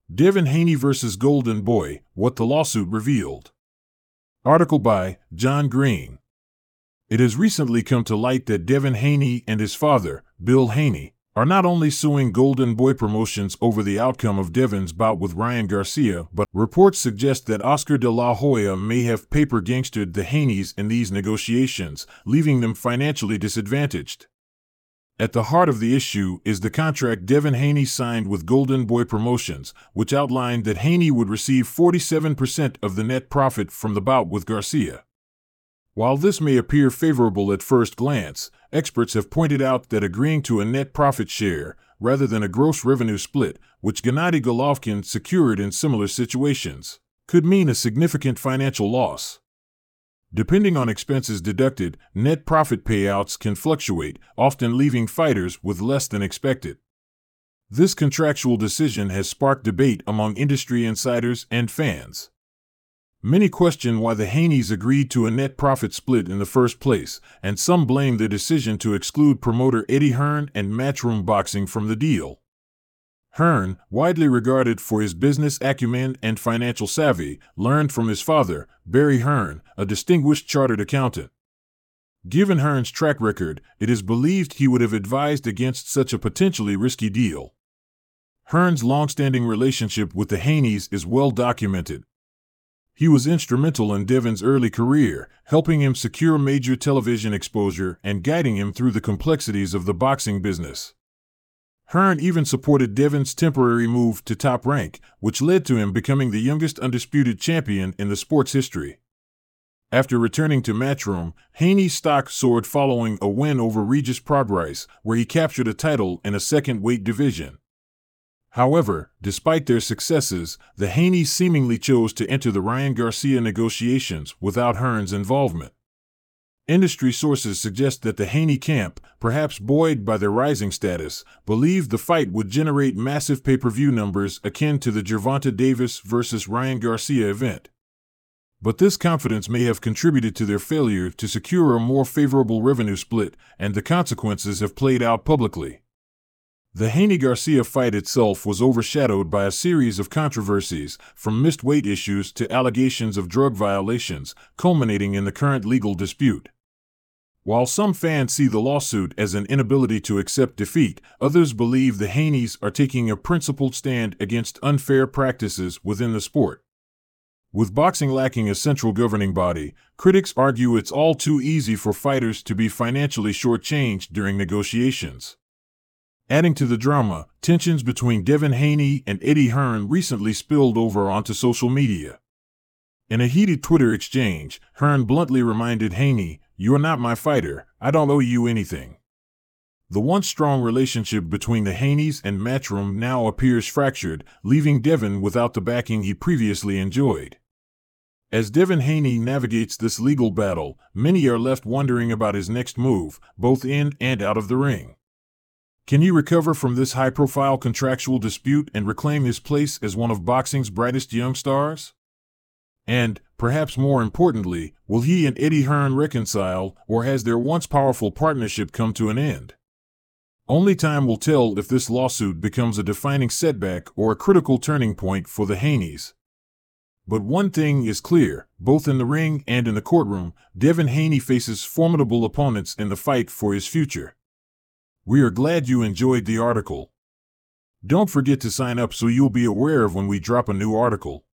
Devin Haney vs. Golden Boy, What the Lawsuit Revealed. Article by John Green. It has recently come to light that Devin Haney and his father, Bill Haney, are not only suing Golden Boy Promotions over the outcome of Devin's bout with Ryan Garcia, but reports suggest that Oscar de la Hoya may have paper gangstered the Haneys in these negotiations, leaving them financially disadvantaged. At the heart of the issue is the contract Devin Haney signed with Golden Boy Promotions, which outlined that Haney would receive 47% of the net profit from the bout with Garcia. While this may appear favorable at first glance, experts have pointed out that agreeing to a net profit share, rather than a gross revenue split, which Gennady Golovkin secured in similar situations, could mean a significant financial loss. Depending on expenses deducted, net profit payouts can fluctuate, often leaving fighters with less than expected. This contractual decision has sparked debate among industry insiders and fans. Many question why the Haneys agreed to a net profit split in the first place, and some blame their decision to exclude promoter Eddie Hearn and Matchroom Boxing from the deal. Hearn, widely regarded for his business acumen and financial savvy, learned from his father, Barry Hearn, a distinguished chartered accountant. Given Hearn's track record, it is believed he would have advised against such a potentially risky deal. Hearn's long-standing relationship with the Haneys is well documented. He was instrumental in Devin's early career, helping him secure major television exposure and guiding him through the complexities of the boxing business. Hearn even supported Devin's temporary move to Top Rank, which led to him becoming the youngest undisputed champion in the sport's history. After returning to Matchroom, Haney's stock soared following a win over Regis Prograis, where he captured a title in a second weight division. However, despite their successes, the Haneys seemingly chose to enter the Ryan Garcia negotiations without Hearn's involvement. Industry sources suggest that the Haney camp, perhaps buoyed by their rising status, believed the fight would generate massive pay-per-view numbers akin to the Gervonta Davis vs. Ryan Garcia event. But this confidence may have contributed to their failure to secure a more favorable revenue split, and the consequences have played out publicly. The Haney-Garcia fight itself was overshadowed by a series of controversies, from missed weight issues to allegations of drug violations, culminating in the current legal dispute. While some fans see the lawsuit as an inability to accept defeat, others believe the Haneys are taking a principled stand against unfair practices within the sport. With boxing lacking a central governing body, critics argue it's all too easy for fighters to be financially shortchanged during negotiations. Adding to the drama, tensions between Devin Haney and Eddie Hearn recently spilled over onto social media. In a heated Twitter exchange, Hearn bluntly reminded Haney, "You're not my fighter, I don't owe you anything." The once strong relationship between the Haneys and Matchroom now appears fractured, leaving Devin without the backing he previously enjoyed. As Devin Haney navigates this legal battle, many are left wondering about his next move, both in and out of the ring. Can he recover from this high-profile contractual dispute and reclaim his place as one of boxing's brightest young stars? And, perhaps more importantly, will he and Eddie Hearn reconcile, or has their once powerful partnership come to an end? Only time will tell if this lawsuit becomes a defining setback or a critical turning point for the Haneys. But one thing is clear, both in the ring and in the courtroom, Devin Haney faces formidable opponents in the fight for his future. We are glad you enjoyed the article. Don't forget to sign up so you'll be aware of when we drop a new article.